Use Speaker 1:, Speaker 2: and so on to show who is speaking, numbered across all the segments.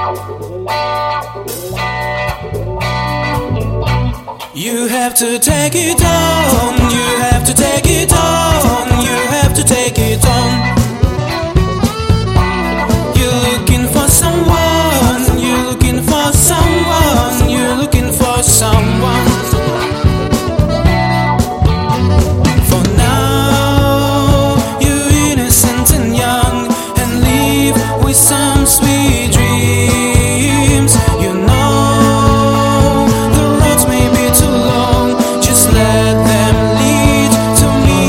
Speaker 1: You have to take it on, you have to take it on, you have to take it on. You're looking for someone, you're looking for someone, you're looking for someone. For now, you're innocent and young, and live with some sweet dreams. You know the roads may be too long, just let them lead to me.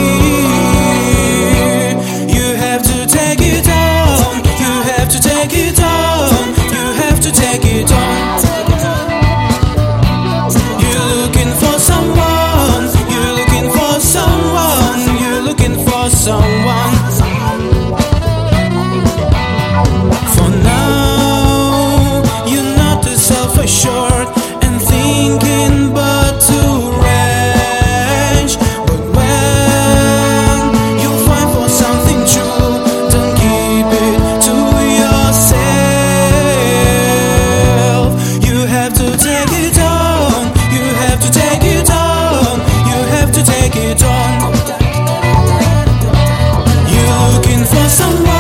Speaker 1: You have to take it on, you have to take it on, you have to take it on. You're looking for someone, you're looking for someone, you're looking for someone. For now, you're not too self-assured and thinking but too rash. But when you find for something true, don't keep it to yourself. You have to take it on, you have to take it on, you have to take it on. You're looking for someone,